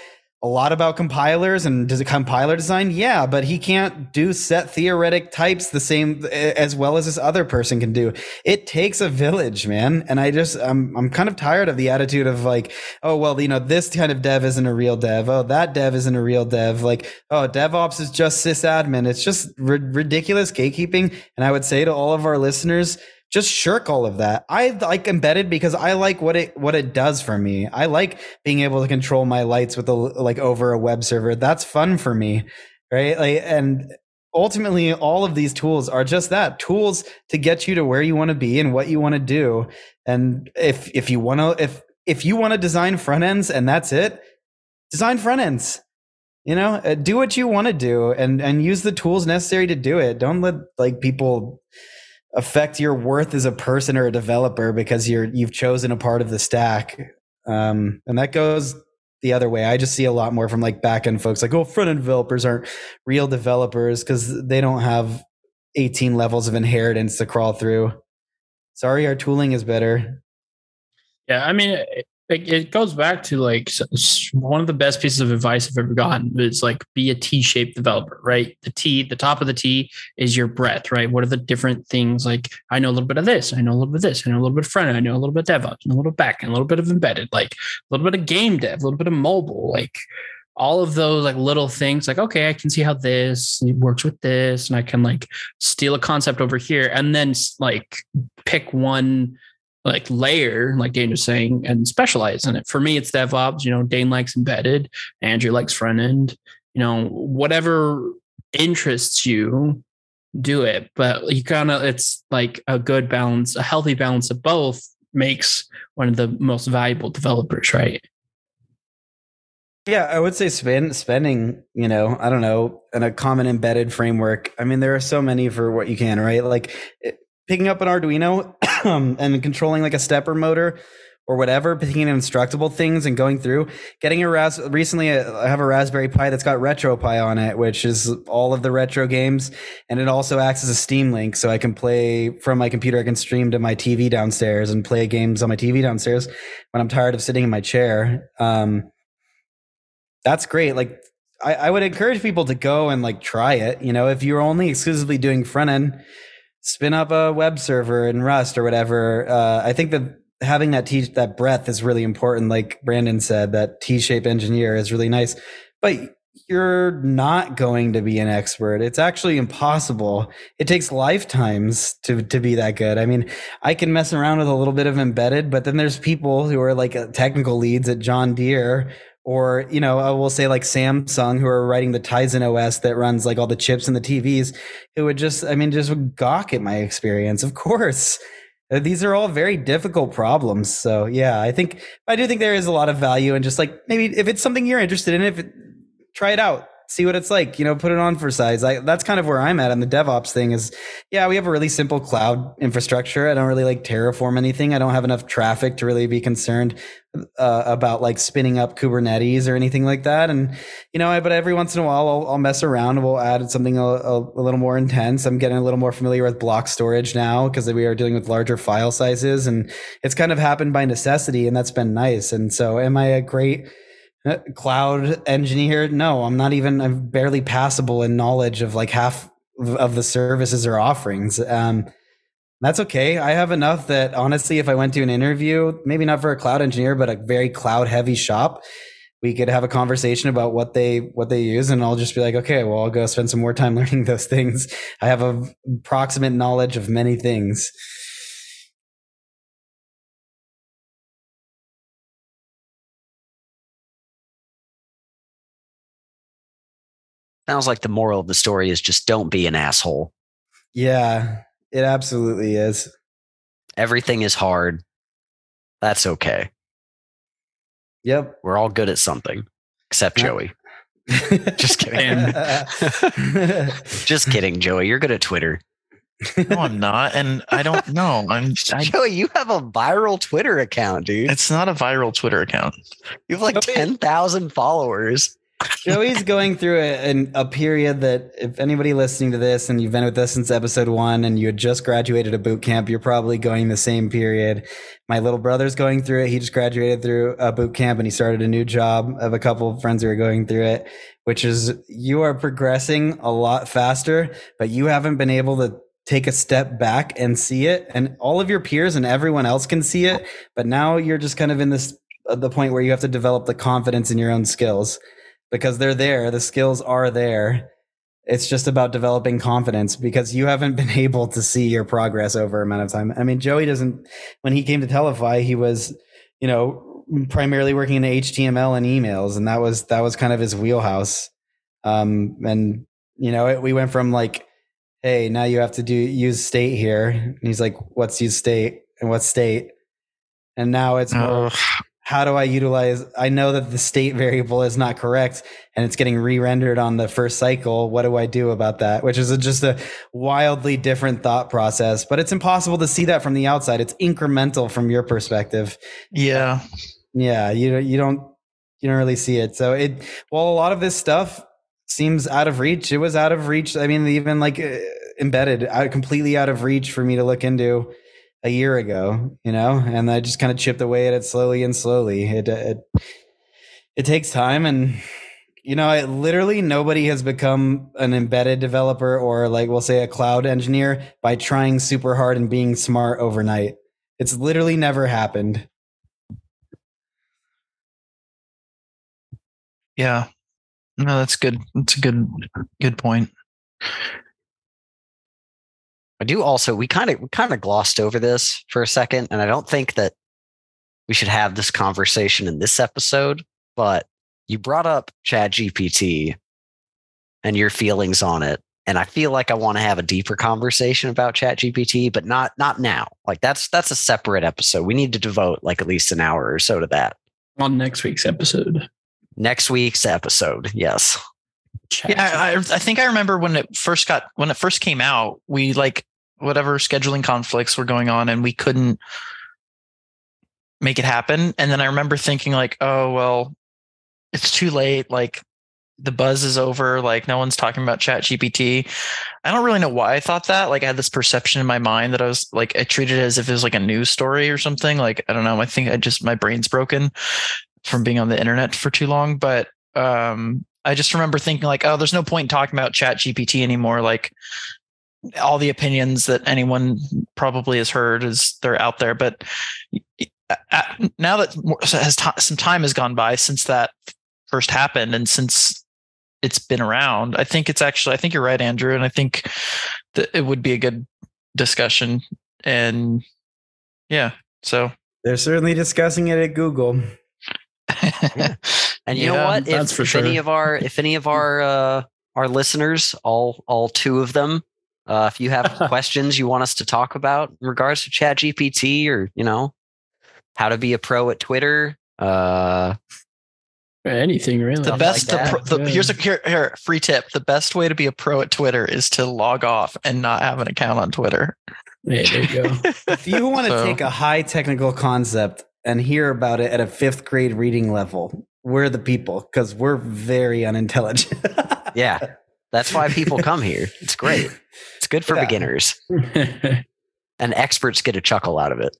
a lot about compilers and does it compiler design? Yeah, but he can't do set theoretic types the same as well as this other person can do. It takes a village, man. And I'm kind of tired of the attitude of like, oh, well, this kind of dev isn't a real dev. Oh, that dev isn't a real dev. Like, oh, DevOps is just sysadmin. It's just ridiculous gatekeeping. And I would say to all of our listeners, just shirk all of that. I like embedded because I like what it does for me. I like being able to control my lights with over a web server. That's fun for me, right? And ultimately, all of these tools are just that, tools to get you to where you want to be and what you want to do. And if you want to design front ends and that's it, design front ends. Do what you want to do and use the tools necessary to do it. Don't let people affect your worth as a person or a developer because you've chosen a part of the stack. And that goes the other way. I just see a lot more from like back-end folks like, oh, front-end developers aren't real developers because they don't have 18 levels of inheritance to crawl through. Sorry, our tooling is better. Yeah, I mean, it goes back to like one of the best pieces of advice I've ever gotten is like be a T-shaped developer, right? The top of the T is your breadth, right? What are the different things? Like I know a little bit of this, I know a little bit of this, I know a little bit of front end, I know a little bit of DevOps, a little bit of back end, a little bit of embedded, like a little bit of game dev, a little bit of mobile, like all of those like little things. Like okay, I can see how this works with this, and I can like steal a concept over here, and then like pick one like layer, like Dane was saying, and specialize in it. For me, it's DevOps. Dane likes embedded, Andrew likes front end. Whatever interests you, do it. But it's like a good balance, a healthy balance of both makes one of the most valuable developers, right? Yeah, I would say spending, I don't know, in a common embedded framework. I mean, there are so many for what you can, right? Like picking up an Arduino and controlling like a stepper motor or whatever, picking in instructable things and going through, getting recently I have a Raspberry Pi that's got RetroPie on it, which is all of the retro games. And it also acts as a Steam Link. So I can play from my computer. I can stream to my TV downstairs and play games on my TV downstairs when I'm tired of sitting in my chair. That's great. Like I would encourage people to go and like try it. If you're only exclusively doing front end, spin up a web server in Rust or whatever. I think that having that breadth is really important. Like Brandon said, that T-shaped engineer is really nice, but you're not going to be an expert. It's actually impossible. It takes lifetimes to be that good. I mean, I can mess around with a little bit of embedded, but then there's people who are like technical leads at John Deere, or, I will say like Samsung, who are writing the Tizen OS that runs like all the chips and the TVs, who would just gawk at my experience. Of course, these are all very difficult problems. So yeah, I do think there is a lot of value in just like, maybe if it's something you're interested in, try it out. See what it's like, put it on for size. That's kind of where I'm at on the DevOps thing is, yeah, we have a really simple cloud infrastructure. I don't really like Terraform anything. I don't have enough traffic to really be concerned about like spinning up Kubernetes or anything like that. And, but every once in a while I'll mess around and we'll add something a little more intense. I'm getting a little more familiar with block storage now because we are dealing with larger file sizes, and it's kind of happened by necessity, and that's been nice. And so am I a great cloud engineer? No, I'm barely passable in knowledge of like half of the services or offerings. That's okay. I have enough that honestly, if I went to an interview, maybe not for a cloud engineer, but a very cloud heavy shop, we could have a conversation about what they use. And I'll just be like, okay, well, I'll go spend some more time learning those things. I have a approximate knowledge of many things. Sounds like the moral of the story is just don't be an asshole. Yeah, it absolutely is. Everything is hard. That's okay. Yep. We're all good at something, except Joey. Just kidding. Just kidding, Joey. You're good at Twitter. No, I'm not. And I don't know. Joey, you have a viral Twitter account, dude. It's not a viral Twitter account. You have like 10,000 followers. Joey's going through a period that if anybody listening to this and you've been with us since episode 1 and you had just graduated a boot camp, you're probably going the same period. My little brother's going through it. He just graduated through a boot camp and he started a new job. I have a couple of friends who are going through it, which is you are progressing a lot faster, but you haven't been able to take a step back and see it. And all of your peers and everyone else can see it. But now you're just kind of in the point where you have to develop the confidence in your own skills. Because they're there, the skills are there. It's just about developing confidence because you haven't been able to see your progress over a amount of time. I mean, Joey doesn't, when he came to Telefy, he was, primarily working in HTML and emails. And that was kind of his wheelhouse. And we went from like, hey, now you have to use state here. And he's like, what's use state and what's state? And now it's more, how do I utilize? I know that the state variable is not correct and it's getting re-rendered on the first cycle. What do I do about that? Which is just a wildly different thought process, but it's impossible to see that from the outside. It's incremental from your perspective. Yeah. Yeah. You don't really see it. So while a lot of this stuff seems out of reach, it was out of reach. I mean, even like embedded, completely out of reach for me to look into a year ago, and I just kind of chipped away at it slowly and slowly. It takes time, and literally nobody has become an embedded developer or like we'll say a cloud engineer by trying super hard and being smart overnight. It's literally never happened. Yeah, no, that's good. That's a good point. I do also, we kind of glossed over this for a second, and I don't think that we should have this conversation in this episode, but you brought up ChatGPT and your feelings on it. And I feel like I want to have a deeper conversation about ChatGPT, but not now. Like that's a separate episode. We need to devote like at least an hour or so to that. On next week's episode. Yes. Yeah, I think I remember when it first came out, we like whatever scheduling conflicts were going on and we couldn't make it happen. And then I remember thinking like, oh, well, it's too late. Like the buzz is over. Like no one's talking about ChatGPT. I don't really know why I thought that. Like I had this perception in my mind that I was like, I treated it as if it was like a news story or something. Like, I don't know. I think my brain's broken from being on the internet for too long. But I just remember thinking like, oh, there's no point in talking about ChatGPT anymore. Like all the opinions that anyone probably has heard they're out there. But now that some time has gone by since that first happened and since it's been around, I think you're right, Andrew. And I think that it would be a good discussion. And yeah, so they're certainly discussing it at Google. Yeah. And you know what? If any of our listeners, all two of them, if you have questions you want us to talk about in regards to ChatGPT or how to be a pro at Twitter, anything really. The best. Here's a free tip. The best way to be a pro at Twitter is to log off and not have an account on Twitter. Yeah, there you go. If you want to take a high technical concept and hear about it at a 5th grade reading level, we're the people because we're very unintelligent. Yeah, that's why people come here. It's great. It's good for beginners. And experts get a chuckle out of it.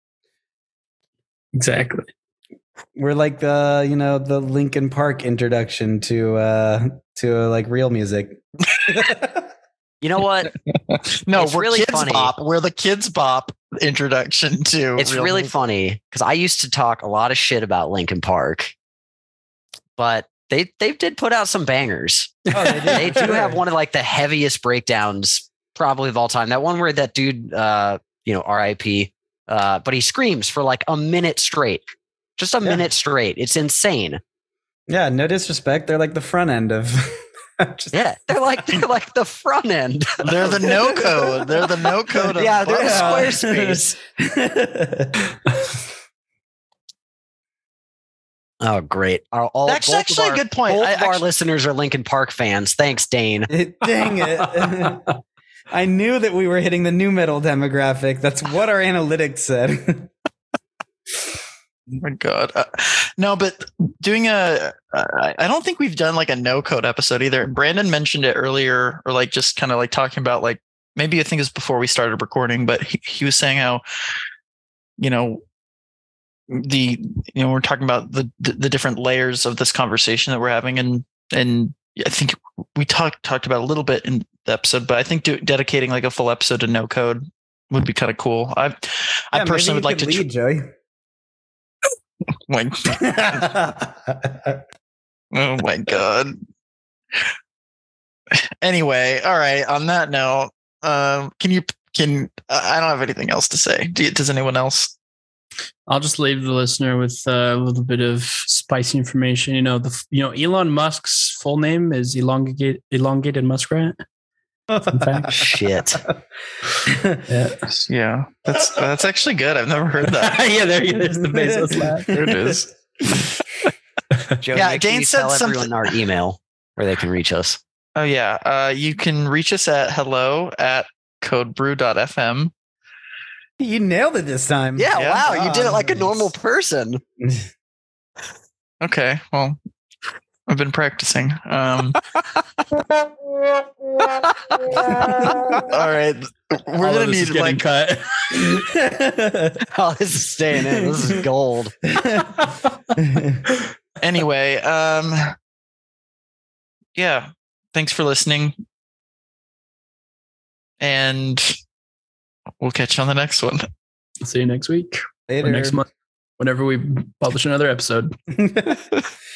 Exactly. We're like the Linkin Park introduction to like real music. You know what? No, it's we're really Kids funny. Bop. We're the Kids Bop introduction to. It's really funny because I used to talk a lot of shit about Linkin Park, but they did put out some bangers. Oh, They do have one of like the heaviest breakdowns probably of all time. That one where that dude, R.I.P. But he screams for like a minute straight, just a minute straight. It's insane. Yeah, no disrespect. They're like the front end of. They're like the front end. They're the no code. They're the no code. Yeah, they're Squarespace. Oh, great! That's actually a good point. Both of our listeners are Linkin Park fans. Thanks, Dane. Dang it! I knew that we were hitting the new metal demographic. That's what our analytics said. my God. No, but doing I don't think we've done like a no code episode either. Brandon mentioned it earlier, or like just kind of like talking about like, maybe I think it was before we started recording, but he was saying how, we're talking about the different layers of this conversation that we're having. And I think we talked about a little bit in the episode, but I think dedicating like a full episode to no code would be kind of cool. I personally would like to lead, Joey. Oh my God. Anyway, all right. On that note, I don't have anything else to say. Does anyone else? I'll just leave the listener with a little bit of spicy information. Elon Musk's full name is elongated muskrat. Fun fact. Shit. Yeah. That's actually good. I've never heard that. Yeah, there's the Bezos laugh. There it is. Joe, yeah, Dane said tell something. everyone our email where they can reach us. Oh yeah. You can reach us at hello@codebrew.fm. You nailed it this time. Yeah, wow, you did it like a normal person. Okay, well, I've been practicing. All right, we're gonna need like cut. Oh, this is staying in. This is gold. Anyway, yeah. Thanks for listening, and we'll catch you on the next one. See you next week. Later. Or next month, whenever we publish another episode.